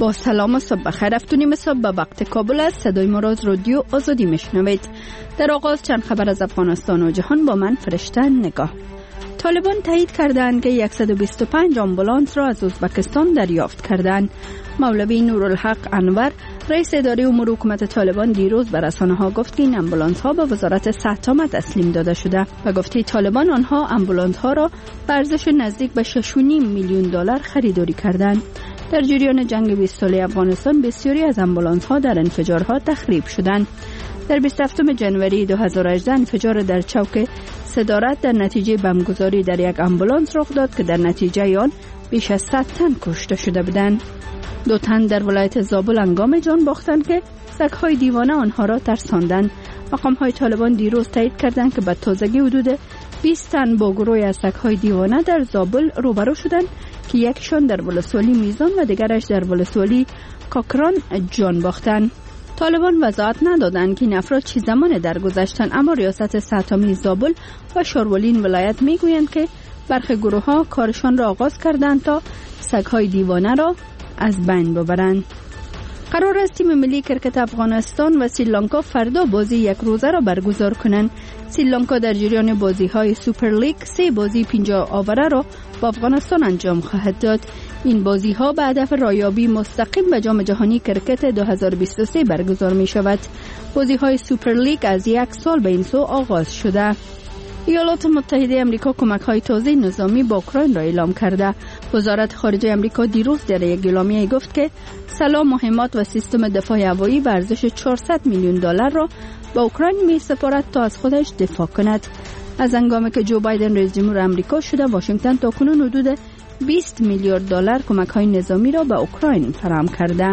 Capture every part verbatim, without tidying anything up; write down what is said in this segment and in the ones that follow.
با سلام و صبح بخیر. افتونیم صبح به وقت کابل است. صدای ما را از رادیو آزادی میشنوید. در آغاز چند خبر از افغانستان و جهان با من فرشته نگاه. طالبان تایید کردند که صد و بیست و پنج آمبولانس را از ازبکستان دریافت کردند. مولوی نورالحق انور رئیس اداره امور حکومت طالبان دیروز به رسانه‌ها گفت که این آمبولانس ها به وزارت صحت تسلیم داده شده و گفته طالبان آنها آمبولانس ها را به ارزش نزدیک به شش و نیم میلیون دلار خریداری کردند. در جریان جنگ بیست ساله افغانستان بسیاری از آمبولانس ها در انفجارها تخریب شدند. در بیست و هفتم ژانویه دو هزار و هجده انفجار در چوک صدارت در نتیجه بمبگذاری در یک آمبولانس رخ داد که در نتیجه آن بیش از صد تن کشته شده بودند. دو تن در ولایت زابل هنگام جان باختند که سگ‌های دیوانه آنها را ترساندند. مقام‌های طالبان دیروز تایید کردند که به تازگی حدود بیست تن با گروهی از سگ‌های دیوانه در زابل روبرو شدند که یکشان در ولسوالی میزان و دیگرش در ولسوالی کاکران جان باختند. طالبان وضاحت ندادند که این افراد چه زمان درگذشتند، اما ریاست سطحی زابل و شاروالین ولایت میگویند که برخی گروه‌ها کارشان را آغاز کردند تا سگ‌های دیوانه را از بین ببرند. قرار است تیم ملی کرکت افغانستان و سریلانکا فردا بازی یک روزه را برگزار کنند. سریلانکا در جریان بازی‌های سوپر لیگ سه بازی پنجاه آوره را با افغانستان انجام خواهد داد. این بازی‌ها به هدف رایابی مستقیم به جام جهانی کرکت دو هزار و بیست و سه برگزار می‌شود. بازی‌های سوپر لیگ از یک سال به این سو آغاز شده. ایالات متحده آمریکا کمک‌های تازه نظامی با اوکراین را اعلام کرده. وزارت خارجه آمریکا دیروز در یک اعلامیه گفت که سلاح مهمات و سیستم دفاع هوایی به ارزش چهارصد میلیون دلار را به اوکراین می‌سپارد تا از خودش دفاع کند. از هنگامی که جو بایدن رئیس جمهور آمریکا شده، واشنگتن تاکنون حدود بیست میلیارد دلار کمک‌های نظامی را به اوکراین فراهم کرده.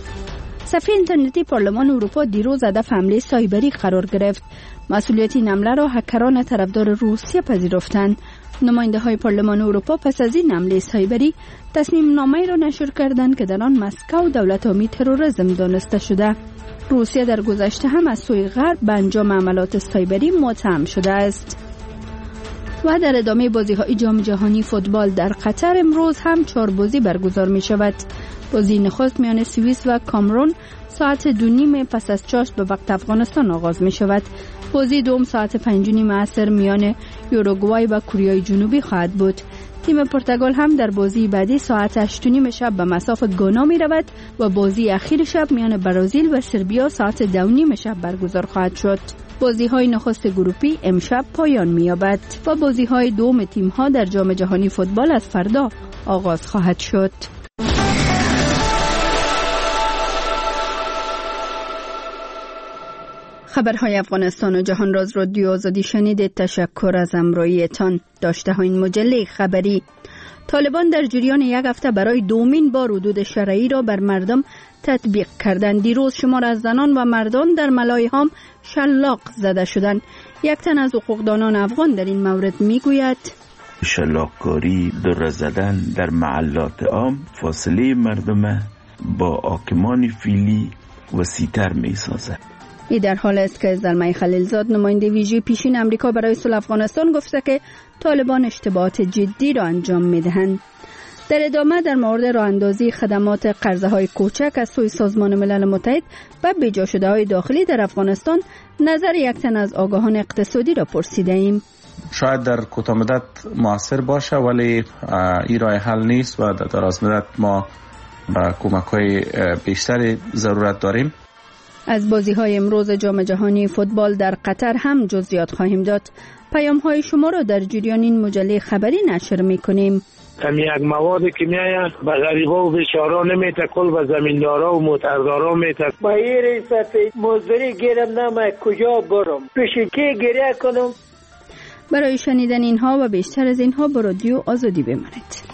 صفحه اینترنتی پارلمان اروپا دیروز هدف حمله سایبری قرار گرفت. مسئولیت این حمله را هکران طرفدار روسیه پذیرفتند. نماینده های پارلمان اروپا پس از این حمله سایبری تصمیم نامه‌ای را نشر کردند که در آن مسکو دولت‌آمی تروریسم دانسته شده. روسیه در گذشته هم از سوی غرب به انجام عملات سایبری متهم شده است. و در ادامه بازی‌های جام جهانی فوتبال در قطر امروز هم چهار بازی برگزار می‌شود. بازی نخست میان سوئیس و کامرون ساعت دو نیم پس از چاشت به وقت افغانستان آغاز می‌شود. بازی دوم ساعت پنج نیم عصر میان یوروگوای و کره جنوبی خواهد بود. تیم پرتغال هم در بازی بعدی ساعت هشت نیم شب به مصاف گانا می‌رود و بازی اخیر شب میان برزیل و سربیا ساعت دو نیم شب برگزار خواهد شد. بازی‌های نخست گروپی امشب پایان می‌یابد و بازی‌های دوم تیم‌ها در جام جهانی فوتبال از فردا آغاز خواهد شد. خبرهای افغانستان و جهان را از رادیو آزادی شنیدید. تشکر از همراهیتان. داشته ها این مجله خبری. طالبان در جریان یک هفته برای دومین بار حدود شرعی را بر مردم تطبیق کردند. دیروز شمار از زنان و مردان در ملایهام شلاق زده شدند. یک تن از حقوقدانان افغان در این مورد میگوید شلاق‌کاری، دره زدن در محلات عام فاصله مردم با حاکمان فعلی وسیع‌تر می‌سازد. ای در حال است که زلمه خلیلزاد نماینده ویژه پیشین امریکا برای صلح افغانستان گفته که طالبان اشتباهات جدی را انجام می‌دهند. در ادامه در مورد راه اندازی خدمات قرضه‌های کوچک از سوی سازمان ملل متحد و بیجا شده‌های داخلی در افغانستان نظر یک تن از آگاهان اقتصادی را پرسیده ایم. شاید در کوتاه مدت موثر باشه ولی این راه حل نیست و در دراز مدت ما کمک‌های بیشتری ضرورت داریم. از بازی‌های امروز جام جهانی فوتبال در قطر هم جزئیات خواهیم داد. پیام‌های شما را در جریان این مجله خبری نشر می‌کنیم. کمی یک مواد کیمیایی به غریبا و بیچارا نمیته، کل به زمیندارا و موتردارا میته. ما این ریاست مزدوری گیرم نمه کجا برم، پیش کی گریه کنم. برای شنیدن اینها و بیشتر از اینها با رادیو آزادی بمانید.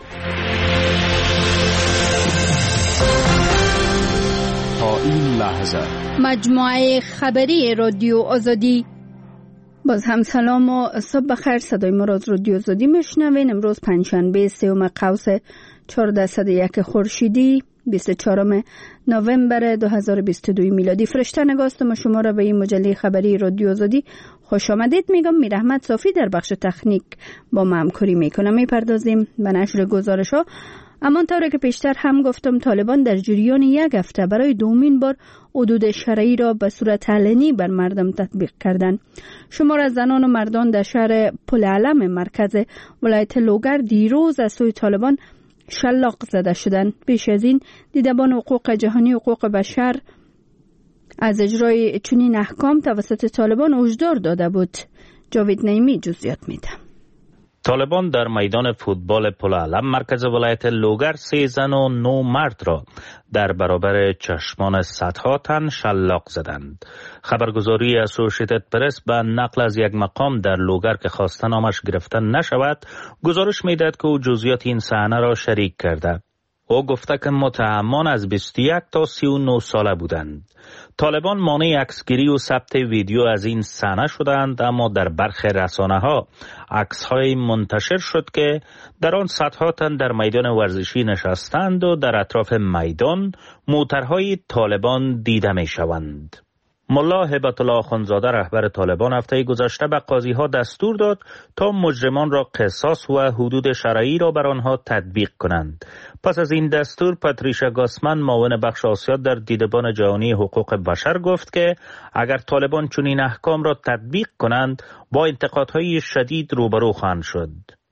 تا این لحظه مجموعه خبری رادیو آزادی. باز هم سلام و صبح بخیر. صدای ما را از رادیو آزادی میشنوین. امروز پنجشنبه سوم قوس چهارصد و یک خورشیدی بیست و چهارم نوامبر دو هزار و بیست و دو میلادی. فرشته نگاستم شما را به این مجله خبری رادیو آزادی خوش آمدید میگم. میرحمت صافی در بخش تکنیک با ما همکاری میکنم. میپردازیم به نشر گزارش ها اما طوری که پیشتر هم گفتم طالبان در جریان یک هفته برای دومین بار حدود شرعی را به صورت علنی بر مردم تطبیق کردند. شمار از زنان و مردان در شهر پل علم مرکز ولایت لوگر دیروز از سوی طالبان شلاق زده شدند. پیش از این دیدبان حقوق جهانی حقوق بشر از اجرای چنین احکام توسط طالبان هشدار داده بود. جاوید نعیمی جزئیات میده. طالبان در میدان فوتبال پل علم مرکز ولایت لوگر سه زن و نو مرد را در برابر چشمان صدها تن شلاق زدند. خبرگزاری اسوشیتد پرس به نقل از یک مقام در لوگر که خواسته نامش گرفته نشود گزارش میدهد که او جزئیات این صحنه را شریک کرده. او گفته که متهمان از بیست و یک تا سی و نه ساله بودند. طالبان مانع عکسگیری و ثبت ویدیو از این صحنه شدند، اما در برخی رسانه‌ها عکس‌های منتشر شد که در آن صدها تن در میدان ورزشی نشستند و در اطراف میدان موترهای طالبان دیده می‌شوند. ملا هبت الله آخوندزاده رهبر طالبان هفته گذشته به قاضی‌ها دستور داد تا مجرمان را قصاص و حدود شرعی را بر آنها تطبیق کنند. پس از این دستور پاتریشا گاسمن معاون بخش آسیا در دیدبان جهانی حقوق بشر گفت که اگر طالبان چنین احکام را تطبیق کنند با انتقادهای شدید روبرو خواهند شد.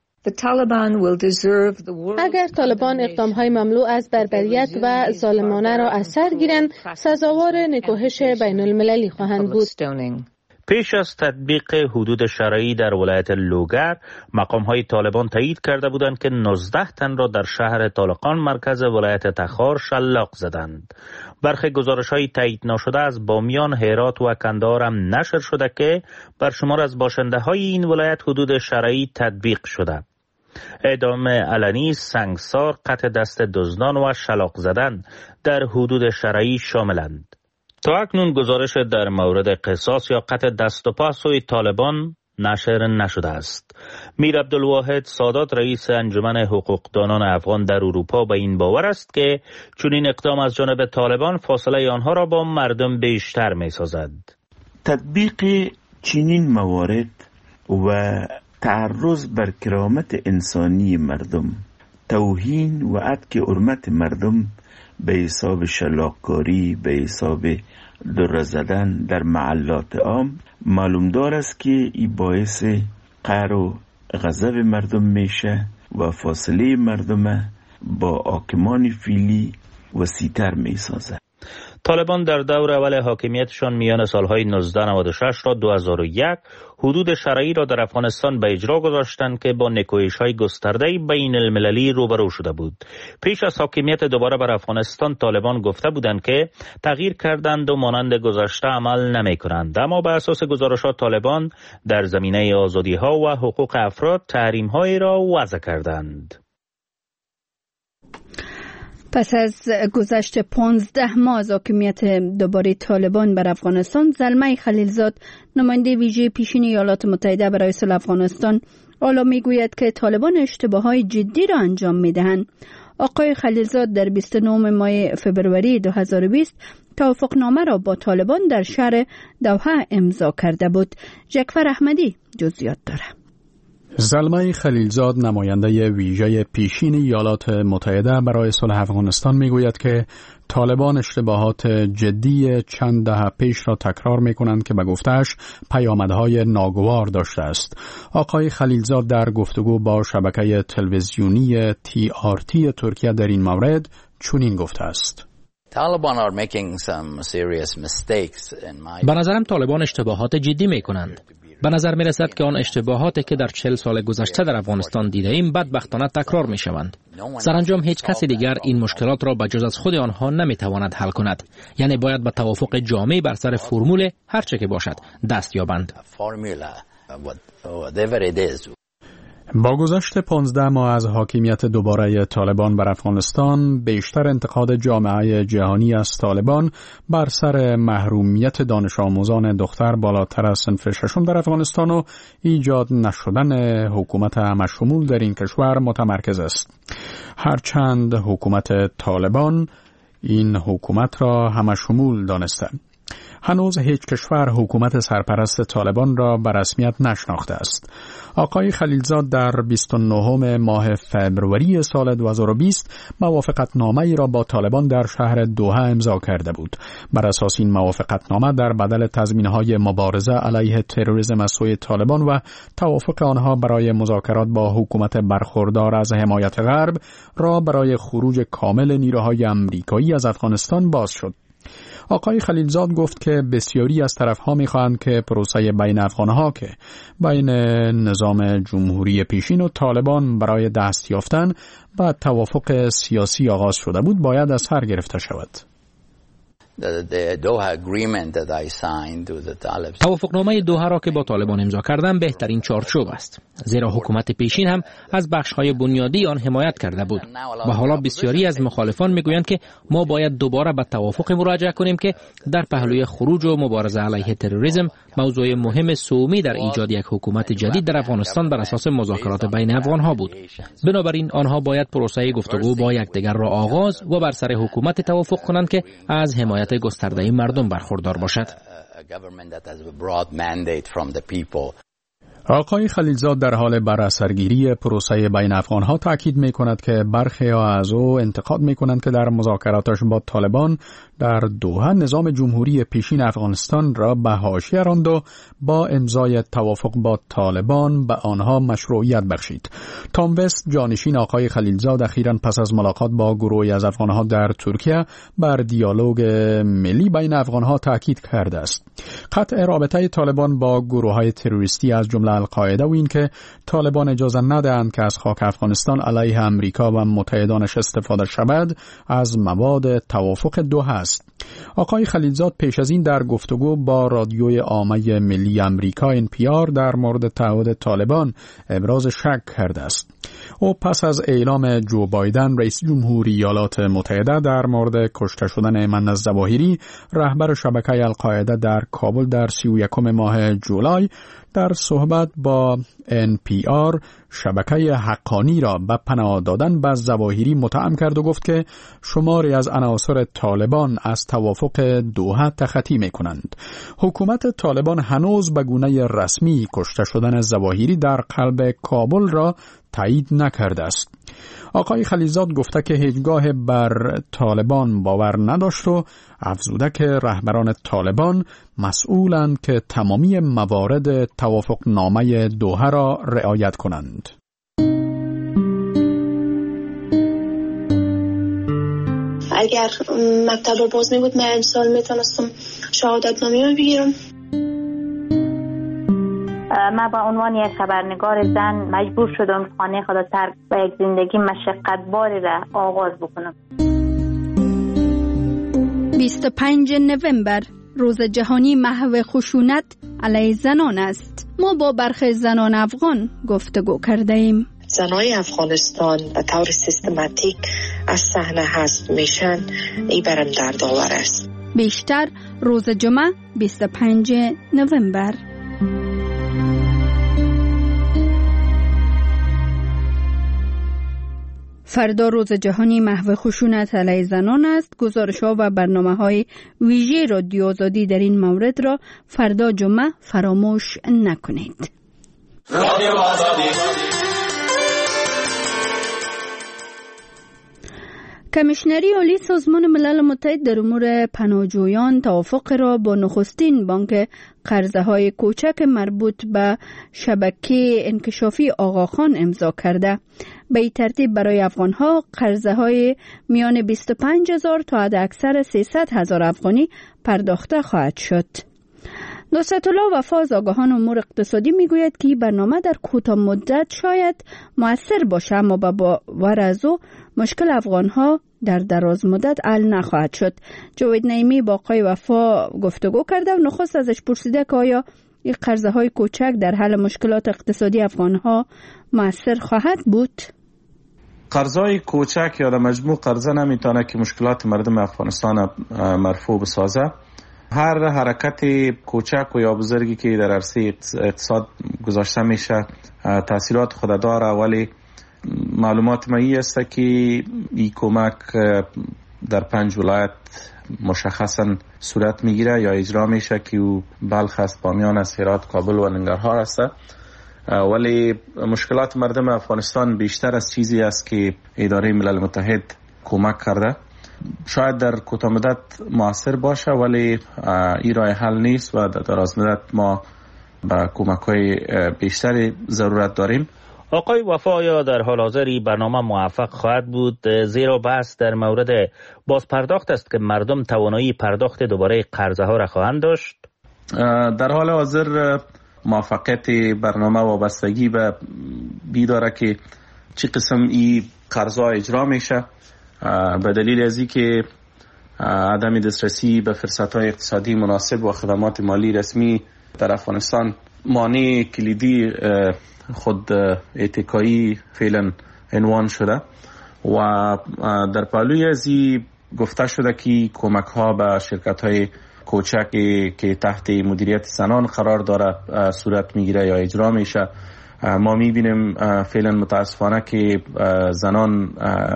اگر طالبان اقدامهای مملو از بربریت و ظالمانه را از سر گیرند سزاوار نکوهش بین المللی خواهند بود. پیش از تطبیق حدود شرعی در ولایت لوگر مقام‌های طالبان تایید کرده بودند که نوزده تن را در شهر طالقان مرکز ولایت تخار شلاق زدند. برخی گزارش‌های تایید نشده از بامیان، هرات و کندهار هم نشر شده که بر شمار از باشنده‌های این ولایت حدود شرعی تطبیق شده. اعدام علنی، سنگسار، قطع دست دزدان و شلاق زدن در حدود شرعی شاملند. تا اکنون گزارش در مورد قصاص یا قطع دست و پا سوی طالبان نشر نشده است. میر عبدالواحد سادات رئیس انجمن حقوقدانان افغان در اروپا به این باور است که چنین اقدام از جانب طالبان فاصله آنها را با مردم بیشتر می سازد. تطبیق چنین موارد و تعرض بر کرامت انسانی مردم، توهین و عتک حرمت مردم به حساب شلاق‌کاری، به حساب دره زدن در محلات عام معلوم دار است که این باعث قهر و غضب مردم میشه و فاصله مردم با حاکمان فعلی وسیع‌تر میسازه. طالبان در دور اول حاکمیتشان میان سالهای نوزده نود و شش تا دو هزار و یک حدود شرعی را در افغانستان به اجرا گذاشتند که با نکوهش‌های گسترده بین المللی روبرو شده بود. پیش از حاکمیت دوباره بر افغانستان طالبان گفته بودند که تغییر کردند و مانند گذشته عمل نمی‌کنند، اما به اساس گزارشات طالبان در زمینه آزادی‌ها و حقوق افراد تحریم‌هایی را وضع کردند. پس از گذشت پانزده ماه از حاکمیت دوباره طالبان بر افغانستان، زلمه خلیلزاد نماینده ویژه پیشین ایالات متحده برای صلح افغانستان حالا میگوید که طالبان اشتباهات جدی را انجام میدهند. آقای خلیلزاد در بیست و نه ماه فبروری دو هزار و بیست توافقنامه را با طالبان در شهر دوحه امضا کرده بود. جعفر احمدی جزئیات دارد. زلمه خلیلزاد نماینده ویژه پیشین ایالات متحده برای صلح افغانستان میگوید که طالبان اشتباهات جدی چند دهه پیش را تکرار میکنند که به گفته‌اش پیامدهای ناگوار داشته است. آقای خلیلزاد در گفتگو با شبکه تلویزیونی تی آر تی ترکیه در این مورد چنین گفته است: به نظرم طالبان اشتباهات جدی میکنند. به نظر می رسد که آن اشتباهاتی که در چهل سال گذشته در افغانستان دیده ایم بدبختانه تکرار می شوند. سرانجام هیچ کسی دیگر این مشکلات را به جز از خود آنها نمی تواند حل کند. یعنی باید به توافق جامع بر سر فرمول هر چه که باشد دست یابند. با گذشت پانزده ماه از حاکمیت دوباره طالبان بر افغانستان، بیشتر انتقاد جامعه جهانی از طالبان بر سر محرومیت دانش آموزان دختر بالاتر از صنف ششم در افغانستان و ایجاد نشدن حکومت همشمول در این کشور متمرکز است. هرچند حکومت طالبان این حکومت را همشمول دانسته. هنوز هیچ کشور حکومت سرپرست طالبان را به رسمیت نشناخته است. آقای خلیلزاد در بیست و نهم ماه فوریه سال دو هزار و بیست موافقتنامه‌ای را با طالبان در شهر دوحه امضا کرده بود. بر اساس این موافقتنامه در بدل تضمین‌های مبارزه علیه تروریسم از سوی طالبان و توافق آنها برای مذاکرات با حکومت برخوردار از حمایت غرب را برای خروج کامل نیروهای امریکایی از افغانستان باز شد. آقای خلیلزاد گفت که بسیاری از طرف‌ها می‌خواهند که پروسه بین افغان‌ها که بین نظام جمهوری پیشین و طالبان برای دست یافتن به توافق سیاسی آغاز شده بود باید از سر گرفته شود. توافقنامه دوحه را که با طالبان امضا کردم بهترین چارچوب است، زیرا حکومت پیشین هم از بخش‌های بنیادی آن حمایت کرده بود و حالا بسیاری از مخالفان میگویند که ما باید دوباره به توافق مراجعه کنیم که در پهلوی خروج و مبارزه علیه تروریسم موضوع مهم سومی در ایجاد یک حکومت جدید در افغانستان بر اساس مذاکرات بین افغان‌ها بود. بنابراین آنها باید پروسه گفتگو با یکدیگر را آغاز و بر سر حکومت توافق کنند که از حمایت گسترده مردم برخوردار باشد. آقای خلیلزاد در حال براثرگیری پروسه بین افغان‌ها تاکید می‌کند که برخی از او انتقاد می‌کنند که در مذاکراتش با طالبان در دوحه نظام جمهوری پیشین افغانستان را به حاشیه راند و با امضای توافق با طالبان به آنها مشروعیت بخشید. تام وست جانشین آقای خلیلزاد اخیراً پس از ملاقات با گروهی از افغان‌ها در ترکیه بر دیالوگ ملی بین افغان‌ها تاکید کرده است. قطع رابطه طالبان با گروه‌های تروریستی از جمله القاعده و این که طالبان اجازه ندهند که از خاک افغانستان علیه امریکا و متحدانش استفاده شود از مواد توافق دوحه است. آقای خلیلزاد پیش از این در گفتگو با رادیوی عامه ملی امریکا ان پی آر در مورد تعهد طالبان ابراز شک کرده است. او پس از اعلام جو بایدن رئیس جمهوری ایالات متحده در مورد کشته شدن ایمن الظواهری رهبر شبکه القاعده در کابل در سی و یکم ماه جولای در صحبت با ان پی آر شبکه حقانی را به پناه دادن به ظواهری متهم کرد و گفت که شماری از عناصر طالبان از توافق دوحه تخطی می کنند. حکومت طالبان هنوز به گونه رسمی کشته شدن ظواهری در قلب کابل را تایید نکرده است. آقای خلیلزاد گفته که هیچگاه بر طالبان باور نداشت و افزوده که رهبران طالبان مسئولند که تمامی موارد توافقنامه دوحه را رعایت کنند. اگر مکتب باز نبود من امسال میتونستم شهادت نامه بگیرم. من با عنوان یک خبرنگار زن مجبور شدم خانه خود ترک و یک زندگی مشقتباری را آغاز بکنم. بیست و پنجم نوامبر روز جهانی محو خشونت علیه زنان است. ما با برخی زنان افغان گفتگو کرده ایم. زنای افغانستان به طور سیستماتیک از صحنه حذف میشن، این برام دردآور است. بیشتر روز جمعه بیست و پنجم نوامبر. فردا روز جهانی محو خشونت علیه زنان است. گزارش‌ها و برنامه‌های ویژه رادیو آزادی در این مورد را فردا جمعه فراموش نکنید. رادیو آزادی. کمیشنری عالی سازمان ملل متحد در امور پناهجویان توافق را با نخستین بانک قرضه‌های کوچک مربوط به شبکه انکشافی آقاخان امضا کرده. به این ترتیب برای افغان‌ها قرضه‌های میان بیست و پنج هزار تا حداکثر سیصد هزار افغانی پرداخته خواهد شد. نصرت الله وفا از آگاهان امور اقتصادی میگوید که این برنامه در کوتاه مدت شاید مؤثر باشه، اما با باور از او مشکل افغان‌ها در دراز مدت حل نخواهد شد. جاوید نعیمی با آقای وفا گفتگو کرده و نخست ازش پرسیده که آیا این قرضه‌های کوچک در حل مشکلات اقتصادی افغان‌ها مؤثر خواهد بود؟ قرضای کوچک یا در مجموع قرضه نمیتونه که مشکلات مردم افغانستان مرفوع بسازه. هر حرکت کوچک و یا بزرگی که در عرصه اقتصاد گذاشته میشه تاثیرات خود داره، ولی معلومات مایی است که این کمک در پنج ولایت مشخصا صورت میگیره یا اجرا میشه که او بلخ است، بامیان است، هرات، کابل و ننگرهار است. ولی مشکلات مردم افغانستان بیشتر از چیزی است که اداره ملل متحد کمک کرده. شاید در کوتاه مدت موثر باشه ولی این راه حل نیست و در دراز مدت ما به کمک‌های بیشتری ضرورت داریم. آقای وفا، آیا در حال حاضر برنامه موفق خواهد بود؟ زیرا بحث در مورد بازپرداخت است که مردم توانایی پرداخت دوباره قرضه ها را خواهند داشت. در حال حاضر موفقیت برنامه وابستگی به بی داره که چه قسم این قرضه ها اجرا میشه، به دلیل از اینکه عدم دسترسی به فرصت‌های اقتصادی مناسب و خدمات مالی رسمی در افغانستان مانع کلیدی خود اتکایی فعلا عنوان شده و در پهلوی از این گفته شده که کمک ها به شرکت های کوچک که تحت مدیریت زنان قرار داره صورت میگیره یا اجرا میشه. ما میبینیم فعلا متاسفانه که زنان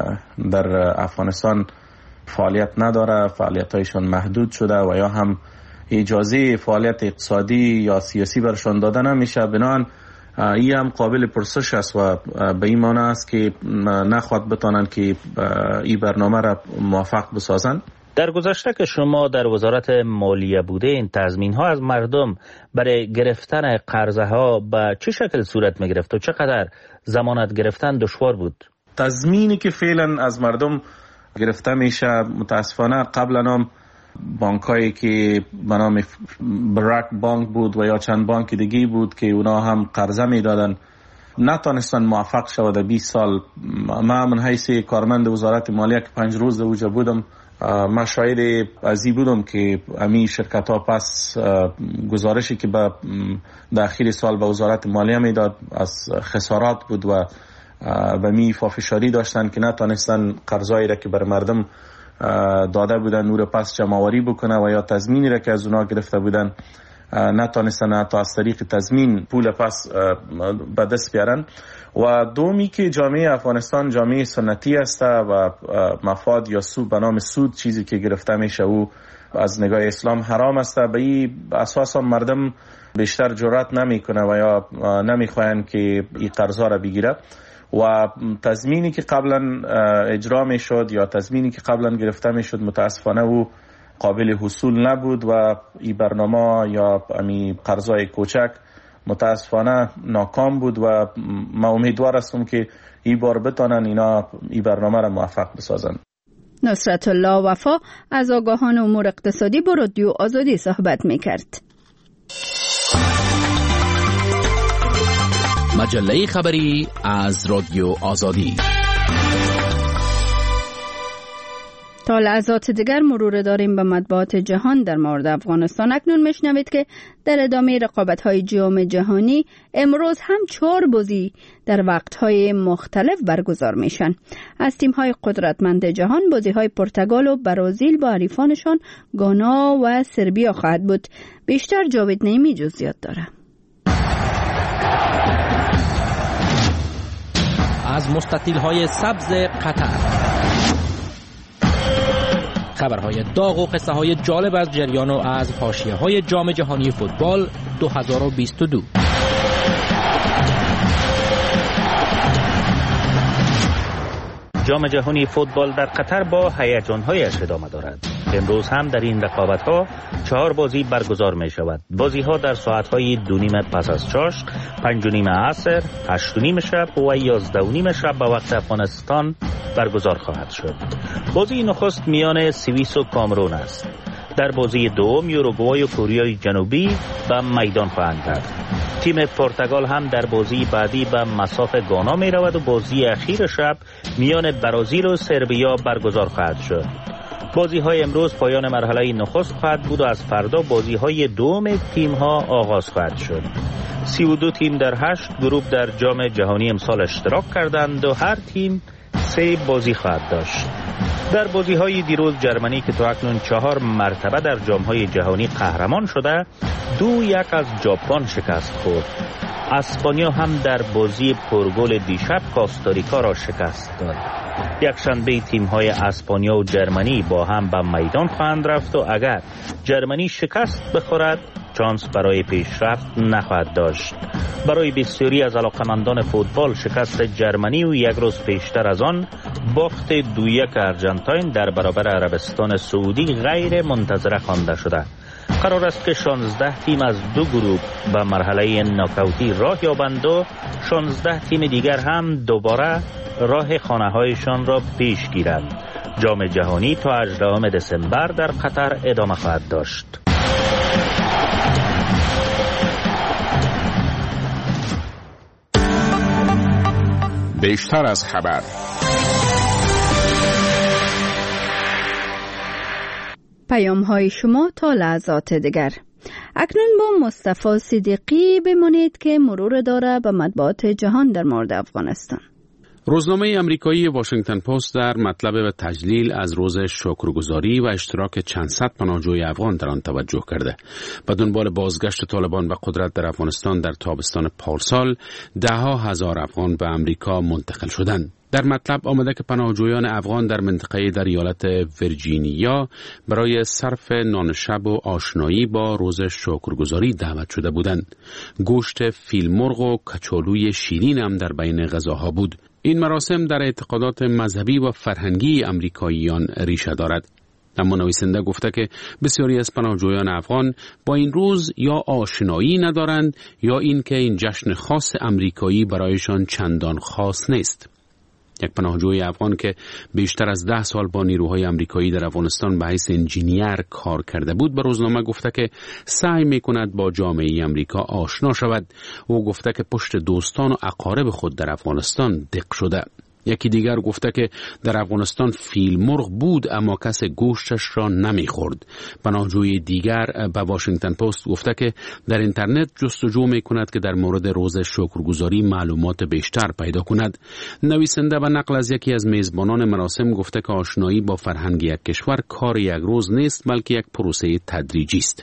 در افغانستان فعالیت نداره، فعالیت هایشان محدود شده و یا هم اجازه فعالیت اقتصادی یا سیاسی برشان داده نمیشه. بنابراین این هم قابل پرسش است و به این معنی است که نخواهد بتانند که این برنامه را موفق بسازند. در گذشته که شما در وزارت مالیه بوده، این تضمین ها از مردم برای گرفتن قرضه ها به چه شکل صورت می گرفت و چقدر ضمانت گرفتن دشوار بود؟ تضمینی که فعلا از مردم گرفته میشه متاسفانه قبلا هم بانکایی که به نام برک بانک بود و یا چند بانک دیگه بود که اونا هم قرضه میدادن نتونستن موفق شود. بیست سال من من حیث کارمند وزارت مالیه که پنج روز در اوجا بودم، من شاید از این بودم که امی شرکت ها پس گزارشی که به داخل سال به وزارت مالیه میداد از خسارات بود و به می فافشاری داشتن که نتونستن قرضایی را که بر مردم داده بودن نور پس جمعواری بکنه و یا تضمینی را که از اونا گرفته بودن نتونستن حتی از طریق تضمین پول پس به دست بیارن. و دومی که جامعه افغانستان جامعه سنتی است و مفاد یا سود به نام سود چیزی که گرفته میشه او از نگاه اسلام حرام است. به این اساس مردم بیشتر جرأت نمیکنه و یا نمیخواین که این قرضا را بگیره و تضمینی که قبلا اجرا میشد یا تضمینی که قبلا گرفته میشد متاسفانه او قابل حصول نبود و این برنامه یا امی قرضای کوچک متاسفانه ناکام بود و ما امیدوار هستم که این بار بتانن اینا این برنامه را موفق بسازن. نصرت الله وفا از آگاهان امور اقتصادی با رادیو آزادی صحبت میکرد. مجله خبری از رادیو آزادی. تا لحظات دیگر مرور داریم به مطبوعات جهان در مورد افغانستان. اکنون میشنوید که در ادامه رقابت‌های جام جهانی امروز هم چهار بازی در وقت‌های مختلف برگزار میشن. از تیم‌های قدرتمند جهان بازی‌های پرتغال و برزیل با حریفانشان گانا و سربیا خواهد بود. بیشتر جاوید نعیمی جزئیات داره. از مستطیل‌های سبز قطر خبرهای داغ و قصه های جالب از جریان و از حاشیه های جام جهانی فوتبال دو هزار و بیست و دو. جام جهانی فوتبال در قطر با هیجان‌هایش ادامه دارد. امروز هم در این رقابت‌ها چهار بازی برگزار می شود. بازی ها در ساعت‌های دو نیم پس از چاشت، پنج و نیم عصر، هشت و نیم شب و یازده و نیم شب به وقت افغانستان برگزار خواهد شد. بازی نخست میان سوئیس و کامرون است. در بازی دوم یوروگوئه و کره جنوبی به میدان خواهند رفت. تیم پرتغال هم در بازی بعدی به مصاف گانا می رود و بازی اخیر شب میان برزیل و سربیا برگزار خواهد شد. بازی های امروز پایان مرحله نخست خواهد بود و از فردا بازی های دوم تیم ها آغاز خواهد شد. سی و دو تیم در هشت گروه در جام جهانی امسال اشتراک کردند و هر تیم سه بازی خواهد داشت. در بازی های دیروز جرمنی که تا اکنون چهار مرتبه در جام های جهانی قهرمان شده، دو یک از ژاپن شکست خورد. اسپانیا هم در بازی پرگل دیشب کاستاریکا را شکست داد. یک شنبه تیم‌های اسپانیا و جرمنی با هم به میدان خواهند رفت و اگر جرمنی شکست بخورد چانس برای پیشرفت نخواهد داشت. برای بسیاری از علاقمندان فوتبال شکست جرمنی و یک روز پیشتر از آن باخت دو یک ارژانتین در برابر عربستان سعودی غیر منتظره خوانده شده. قرار است که شانزده تیم از دو گروه به مرحله ناکاوتی راه یابند و شانزده تیم دیگر هم دوباره راه خانه‌هایشان را پیش گیرند. جام جهانی تا هجدهم دسامبر در قطر ادامه خواهد داشت. بیشتر از خبر. پیام های شما تا لحظات دیگر. اکنون با مصطفی صدیقی بمانید که مرور داره به مطبوعات جهان در مورد افغانستان. روزنامه امریکایی واشنگتن پست در مطلب به تجلیل از روز شکرگزاری و اشتراک چند صد پناهجوی افغان در آن توجه کرده. به دنبال بازگشت طالبان به قدرت در افغانستان در تابستان پارسال، ده ها هزار افغان به امریکا منتقل شدند. در مطلب آمده که پناهجویان افغان در منطقه در ایالت ویرجینیا برای صرف نان شب و آشنایی با روز شکرگزاری دعوت شده بودند. گوشت فیل مرغ و کچالوی شیرین هم در بین غذاها بود. این مراسم در اعتقادات مذهبی و فرهنگی امریکاییان ریشه دارد. اما نویسنده گفته که بسیاری از پناهجویان افغان با این روز یا آشنایی ندارند یا اینکه این جشن خاص امریکایی برایشان چندان خاص نیست. یک پناهجوی افغان که بیشتر از ده سال با نیروهای امریکایی در افغانستان به حیث انجینیر کار کرده بود به روزنامه گفته که سعی میکند با جامعه امریکا آشنا شود. او گفته که پشت دوستان و اقارب خود در افغانستان دق شده. یکی دیگر گفته که در افغانستان فیل مرغ بود اما کس گوشتش را نمیخورد. پناهجوی دیگر به واشنگتن پست گفته که در اینترنت جستجو میکند که در مورد روز شکرگزاری معلومات بیشتر پیدا کند. نویسنده به نقل از یکی از میزبانان مراسم گفته که آشنایی با فرهنگ یک کشور کار یک روز نیست بلکه یک پروسه تدریجی است.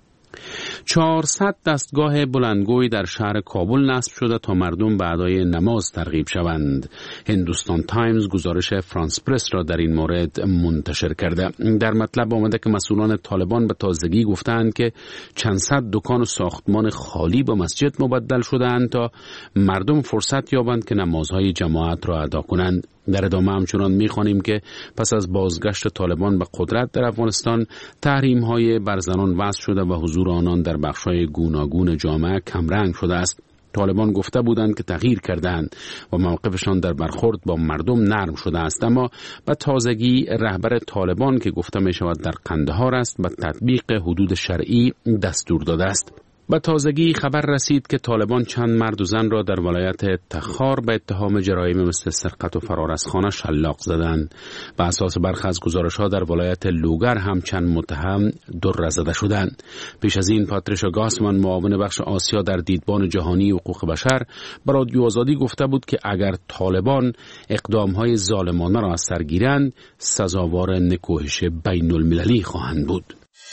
چهارصد دستگاه بلندگوی در شهر کابل نصب شده تا مردم به ادای نماز ترغیب شوند. هندوستان تایمز گزارش فرانس پرس را در این مورد منتشر کرده. در مطلب آمده که مسئولان طالبان به تازگی گفتند که چند صد دکان و ساختمان خالی به مسجد مبدل شده‌اند تا مردم فرصت یابند که نمازهای جماعت را ادا کنند. در ادامه همچنان می‌خوانیم که پس از بازگشت طالبان به قدرت در افغانستان تحریم‌های بر زنان وضع شده و حضور آنان در بخش‌های گوناگون جامعه کمرنگ شده است. طالبان گفته بودند که تغییر کردند و موقفشان در برخورد با مردم نرم شده است، اما به تازگی رهبر طالبان که گفته می‌شود در قندهار است به تطبیق حدود شرعی دستور داده است. به تازگی خبر رسید که طالبان چند مرد و زن را در ولایت تخار به اتهام جرایم مثل سرقت و فرار از خانه شلاق زدند. به اساس برخی از گزارش‌ها در ولایت لوگر هم چند متهم در زده شدند. پیش از این پاتریشا گاسمان معاون بخش آسیا در دیدبان جهانی حقوق بشر به رادیو آزادی گفته بود که اگر طالبان اقدام‌های ظالمانه را از سر گیرند سزاوار نکوهش بین المللی خواهند بود.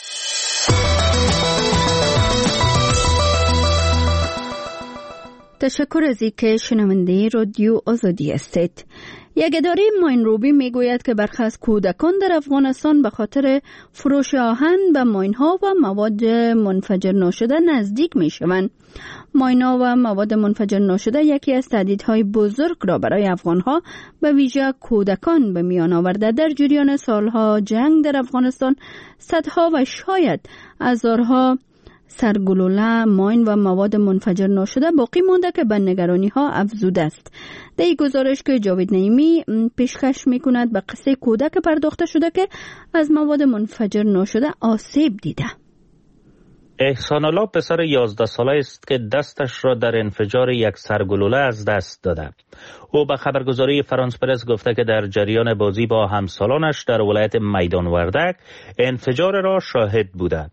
تشکر از اینکه شنونده رادیو آزادی هستید. یک اداره ماینروبی میگوید که برخی از کودکان در افغانستان به خاطر فروش آهن به ماین‌ها و مواد منفجر ناشده نزدیک میشوند. ماین‌ها و مواد منفجر ناشده یکی از تهدیدهای بزرگ را برای افغان‌ها به ویژه کودکان به میان آورده. در جریان سالها جنگ در افغانستان صدها و شاید هزارها سرگلوله، ماین و مواد منفجر ناشده باقی مانده که به نگرانی ها افزوده است. در این گزارش که جاوید نعیمی پیشکش می کند به قصه کودک پرداخته شده که از مواد منفجر ناشده آسیب دیده. احسان الله پسر یازده ساله است که دستش را در انفجار یک سرگلوله از دست داده. او به خبرگزاری فرانس پرس گفته که در جریان بازی با همسالانش در ولایت میدان وردک انفجار را شاهد بوده.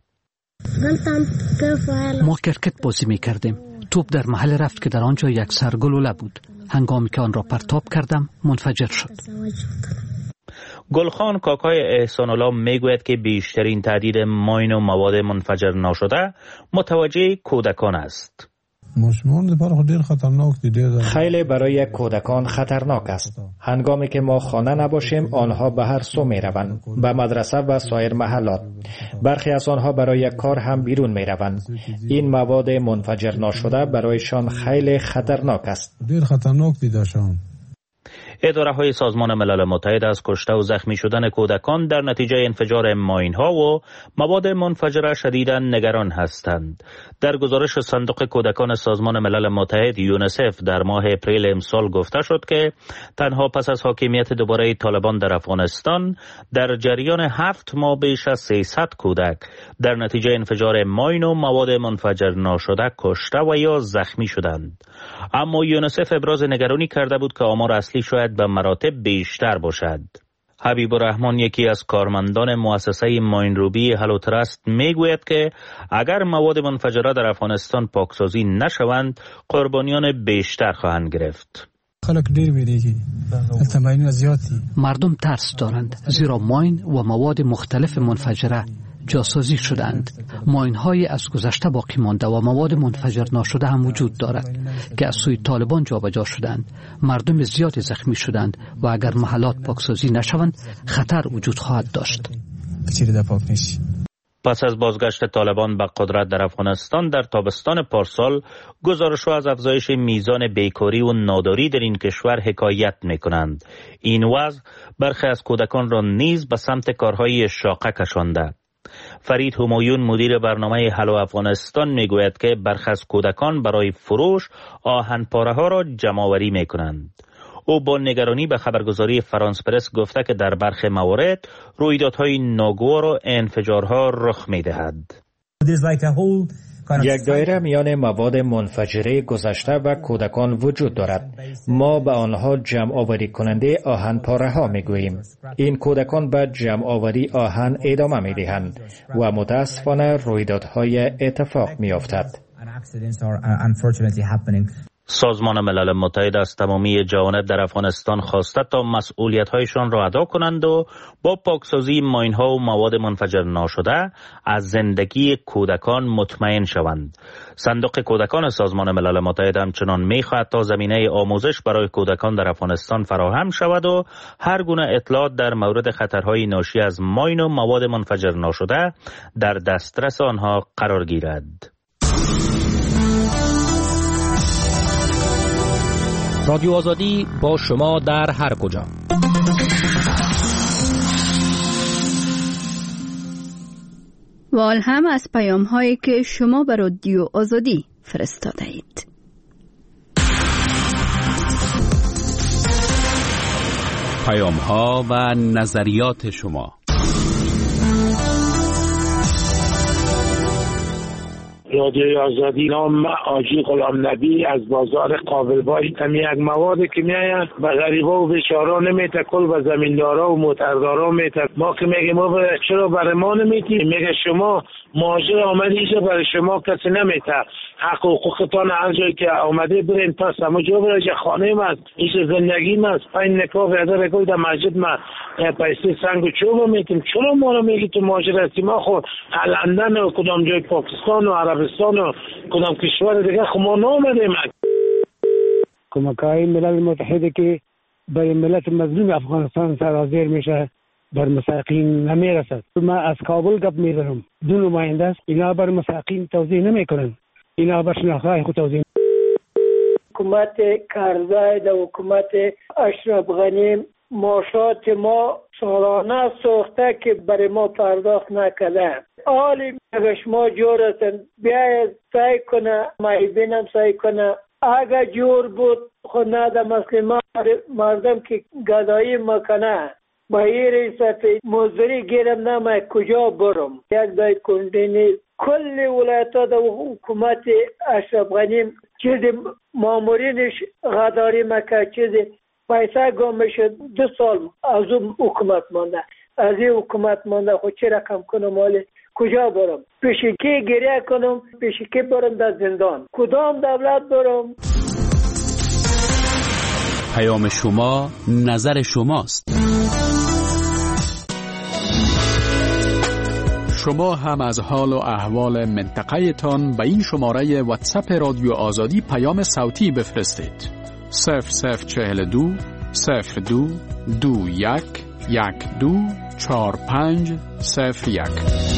ما کرکت بازی می کردیم. توپ در محل رفت که در آنجا یک سرگلوله بود. هنگامی که آن را پرتاب کردم منفجر شد. گلخان کاکای احسان الله میگوید که بیشترین تهدید ماین و مواد منفجر ناشده متوجه کودکان است. خیلی برای کودکان خطرناک است. هنگامی که ما خانه نباشیم آنها به هر سو می روند، به مدرسه و سایر محلات. برخی از آنها برای کار هم بیرون می روند. این مواد منفجر ناشده برایشان خیلی خطرناک است. اداره های سازمان ملل متحد از کشته و زخمی شدن کودکان در نتیجه انفجار ماین ها و مواد منفجره شدیداً نگران هستند. در گزارش صندوق کودکان سازمان ملل متحد یونیسف در ماه اپریل امسال گفته شد که تنها پس از حاکمیت دوباره طالبان در افغانستان در جریان هفت ماه بیش از سیصد کودک در نتیجه انفجار ماین و مواد منفجر ناشده کشته و یا زخمی شدند. اما یونیسف ابراز نگرانی کرده بود که آمار اصلی شاید به مراتب بیشتر باشد. حبیب الرحمن یکی از کارمندان مؤسسه ماینروبی هلو ترست میگوید که اگر مواد منفجره در افغانستان پاکسازی نشوند قربانیان بیشتر خواهند گرفت. مردم ترس دارند زیرا ماین و مواد مختلف منفجره جاسازی شدند. ماین های از گذشته باقی مانده و مواد منفجر ناشده هم وجود دارد که از سوی طالبان جابجا شدند. مردم زیادی زخمی شدند و اگر محلات پاکسازی نشوند خطر وجود خواهد داشت. پس از بازگشت طالبان به قدرت در افغانستان در تابستان پارسال، گزارش‌ها از افزایش میزان بیکاری و ناداری در این کشور حکایت می‌کنند. این وضع برخی از کودکان را نیز به سمت کارهای شاقه کشانده. فرید همایون مدیر برنامه هلو افغانستان میگوید که برخی از کودکان برای فروش آهن پاره ها را جمع آوری میکنند. او با نگرانی به خبرگزاری فرانس پرس گفته که در برخی موارد رویدادهای ناگوار و انفجارها رخ میدهد. یک دایره میان مواد منفجره گذشته و کودکان وجود دارد. ما به آنها جمع آوری کننده آهن پاره ها می گوییم. این کودکان به جمع آوری آهن ادامه می دهند و متاسفانه رویدادهای اتفاق می افتد. سازمان ملل متحد از تمامی جوانب در افغانستان خواسته تا مسئولیت‌هایشان را ادا کنند و با پاکسازی ماین‌ها و مواد منفجر ناشده از زندگی کودکان مطمئن شوند. صندوق کودکان سازمان ملل متحد همچنان می‌خواهد تا زمینه آموزش برای کودکان در افغانستان فراهم شود و هر گونه اطلاعات در مورد خطرهای ناشی از ماین و مواد منفجر ناشده در دسترس آنها قرار گیرد. رادیو آزادی با شما در هر کجا. و هم از پیام هایی که شما به رادیو آزادی فرستاده اید. پیام ها و نظریات شما. رادیوی آزادی، نام آجی غلام نبی از بازار قابلبای. همی یک موادی که میاید به غریبا و بیچارا نمیته، کل به زمیندارا و موتردارا میته. ما که میگه ما برای چرا برای ما نمیتی؟ میگه شما مهاجر آمده اینجا، برای شما کسی نمیته. حق و حقوقتان هر جایی که آمده برین پس اما جا برای خانه من اینجا زندگی من پنج نکاح بیادر گل در مسجد من پیسه سنگ و چوب میتیم. چرا ما رو میگی تو مهاجر هستی؟ ما خود لندن و کدام جای پاکستان و عربستان و کدام کشور دیگه خب ما نامدیم. کمک‌های ملل متحد که برای ملت مظلوم افغانستان سرازیر میشه بر مساقین نمیرسد. من از کابل گپ میزنم، دو نماینده است، اینا بر مساقین توضیح نمیکنن، اینا بر شناخته خود توضیح. حکومت کرزی و حکومت اشرف غنی معاشات ما سالانه ساخته که برای ما پرداخت نکرده. حالی اگه شما جور هستن بیاید سعی کنه، ما بینم سعی کنه، اگه جور بود خود نده مسلمان مردم که گدایی مکنه با این سفید مزدوری گیرم نمه کجا برم. یک دای کنده نیست. کل ولایت ها در حکومت اشرف غنی چیز مامورینش غداری مکه، چیز پیسه گم شد. دو سال از اون حکومت مانده، از این حکومت مانده. خود چه رقم کنم؟ حالی کجا برم؟ پیشی که گریه کنم؟ پیشی که برم در زندان؟ کدام دولت برم؟ پیام شما نظر شماست. شما هم از حال و احوال منطقه تان به این شماره واتساپ رادیو آزادی پیام صوتی بفرستید. صفر صفر چهل دو صفر دو دو یک یک دو چهار پنج صفر یک.